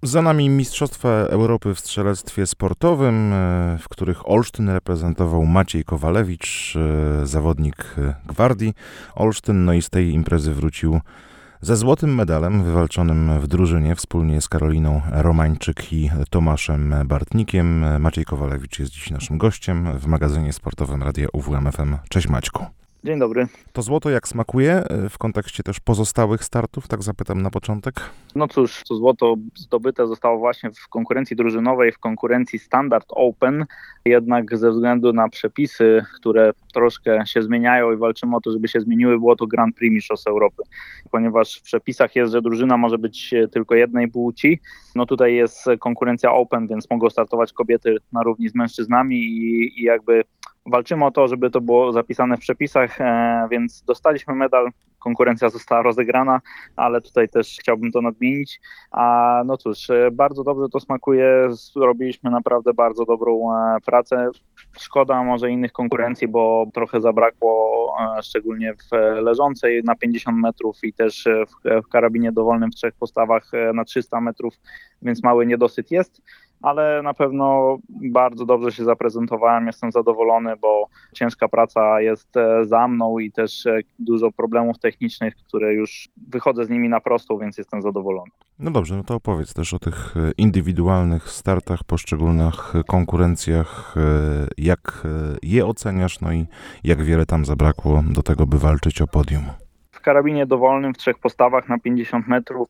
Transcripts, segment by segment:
Za nami Mistrzostwa Europy w strzelectwie sportowym, w których Olsztyn reprezentował Maciej Kowalewicz, zawodnik Gwardii Olsztyn. No i z tej imprezy wrócił ze złotym medalem wywalczonym w drużynie wspólnie z Karoliną Romańczyk i Tomaszem Bartnikiem. Maciej Kowalewicz jest dziś naszym gościem w magazynie sportowym Radia UWM FM. Cześć Maćku. Dzień dobry. To złoto jak smakuje w kontekście też pozostałych startów? Tak zapytam na początek. No cóż, to złoto zdobyte zostało właśnie w konkurencji drużynowej, w konkurencji Standard Open. Jednak ze względu na przepisy, które troszkę się zmieniają i walczymy o to, żeby się zmieniły, było to Grand Prix Mistrzostw Europy. Ponieważ w przepisach jest, że drużyna może być tylko jednej płci. No tutaj jest konkurencja Open, więc mogą startować kobiety na równi z mężczyznami i jakby walczymy o to, żeby to było zapisane w przepisach, więc dostaliśmy medal, konkurencja została rozegrana, ale tutaj też chciałbym to nadmienić. A no cóż, bardzo dobrze to smakuje, zrobiliśmy naprawdę bardzo dobrą pracę. Szkoda może innych konkurencji, bo trochę zabrakło, szczególnie w leżącej na 50 metrów i też w karabinie dowolnym w 3 postawach na 300 metrów, więc mały niedosyt jest. Ale na pewno bardzo dobrze się zaprezentowałem, jestem zadowolony, bo ciężka praca jest za mną i też dużo problemów technicznych, które już wychodzę z nimi na prostą, więc jestem zadowolony. No dobrze, no to opowiedz też o tych indywidualnych startach, poszczególnych konkurencjach, jak je oceniasz, no i jak wiele tam zabrakło do tego, by walczyć o podium. W karabinie dowolnym w 3 postawach na 50 metrów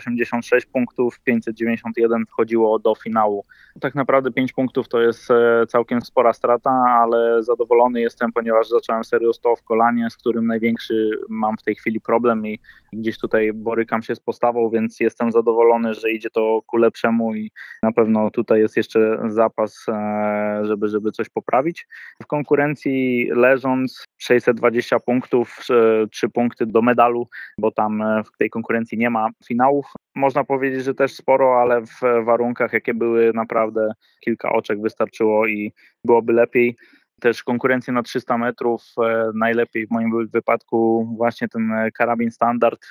586 punktów, 591 wchodziło do finału. Tak naprawdę 5 punktów to jest całkiem spora strata, ale zadowolony jestem, ponieważ zacząłem serio 100 w kolanie, z którym największy mam w tej chwili problem i gdzieś tutaj borykam się z postawą, więc jestem zadowolony, że idzie to ku lepszemu i na pewno tutaj jest jeszcze zapas, żeby coś poprawić. W konkurencji leżąc 620 punktów, 3 punkty do medalu, bo tam w tej konkurencji nie ma finałów. Można powiedzieć, że też sporo, ale w warunkach, jakie były, naprawdę kilka oczek wystarczyło i byłoby lepiej. Też konkurencję na 300 metrów, najlepiej w moim wypadku właśnie ten karabin standard,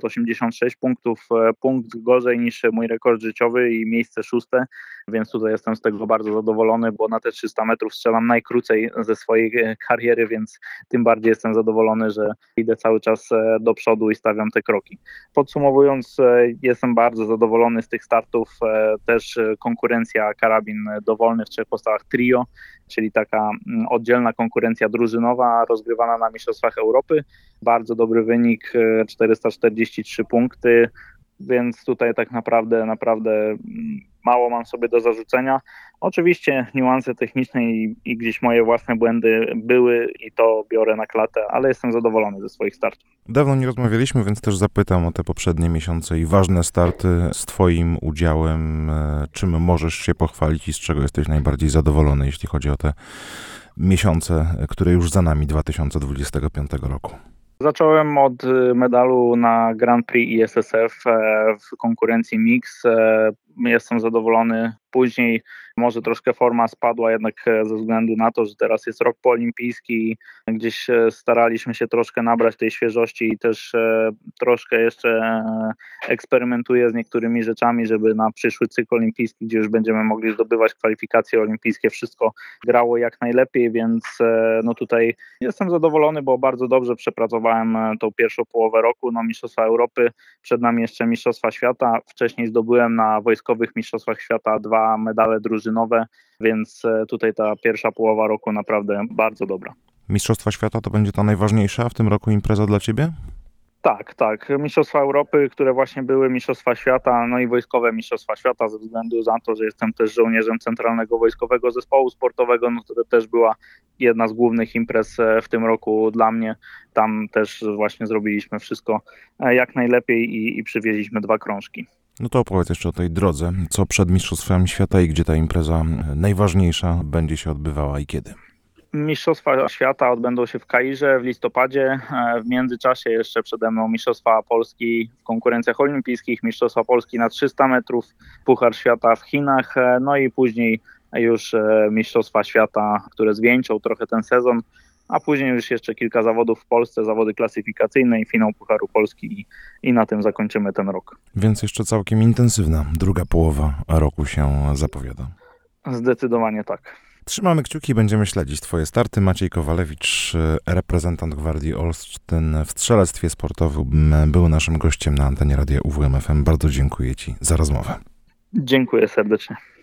586 punktów, punkt gorzej niż mój rekord życiowy i miejsce 6, więc tutaj jestem z tego bardzo zadowolony, bo na te 300 metrów strzelam najkrócej ze swojej kariery, więc tym bardziej jestem zadowolony, że idę cały czas do przodu i stawiam te kroki. Podsumowując, jestem bardzo zadowolony z tych startów, też konkurencja karabin dowolny w 3 postawach trio, czyli taka oddzielna konkurencja drużynowa rozgrywana na Mistrzostwach Europy. Bardzo dobry wynik, 443 punkty, więc tutaj tak naprawdę mało mam sobie do zarzucenia. Oczywiście niuanse techniczne i gdzieś moje własne błędy były i to biorę na klatę, ale jestem zadowolony ze swoich startów. Dawno nie rozmawialiśmy, więc też zapytam o te poprzednie miesiące i ważne starty z Twoim udziałem. Czym możesz się pochwalić i z czego jesteś najbardziej zadowolony, jeśli chodzi o te miesiące, które już za nami 2025 roku? Zacząłem od medalu na Grand Prix ISSF w konkurencji Mix. Jestem zadowolony. Później może troszkę forma spadła jednak ze względu na to, że teraz jest rok poolimpijski. Gdzieś staraliśmy się troszkę nabrać tej świeżości i też troszkę jeszcze eksperymentuję z niektórymi rzeczami, żeby na przyszły cykl olimpijski, gdzie już będziemy mogli zdobywać kwalifikacje olimpijskie, wszystko grało jak najlepiej, więc no tutaj jestem zadowolony, bo bardzo dobrze przepracowałem tą pierwszą połowę roku. No, Mistrzostwa Europy, przed nami jeszcze Mistrzostwa Świata. Wcześniej zdobyłem na wojskowych Mistrzostwach Świata 2 medale drużynowe, więc tutaj ta pierwsza połowa roku naprawdę bardzo dobra. Mistrzostwa Świata to będzie ta najważniejsza w tym roku impreza dla Ciebie? Tak. Mistrzostwa Europy, które właśnie były Mistrzostwa Świata, no i wojskowe Mistrzostwa Świata, ze względu na to, że jestem też żołnierzem Centralnego Wojskowego Zespołu Sportowego, no to też była jedna z głównych imprez w tym roku dla mnie. Tam też właśnie zrobiliśmy wszystko jak najlepiej i przywieźliśmy 2 krążki. No to opowiedz jeszcze o tej drodze. Co przed Mistrzostwami Świata i gdzie ta impreza najważniejsza będzie się odbywała i kiedy? Mistrzostwa Świata odbędą się w Kairze w listopadzie. W międzyczasie jeszcze przede mną Mistrzostwa Polski w konkurencjach olimpijskich, Mistrzostwa Polski na 300 metrów, Puchar Świata w Chinach, no i później już Mistrzostwa Świata, które zwieńczą trochę ten sezon. a później już jeszcze kilka zawodów w Polsce, zawody klasyfikacyjne i finał Pucharu Polski i na tym zakończymy ten rok. Więc jeszcze całkiem intensywna druga połowa roku się zapowiada. Zdecydowanie tak. Trzymamy kciuki, będziemy śledzić Twoje starty. Maciej Kowalewicz, reprezentant Gwardii Olsztyn w strzelectwie sportowym, był naszym gościem na antenie radia UWM FM. Bardzo dziękuję Ci za rozmowę. Dziękuję serdecznie.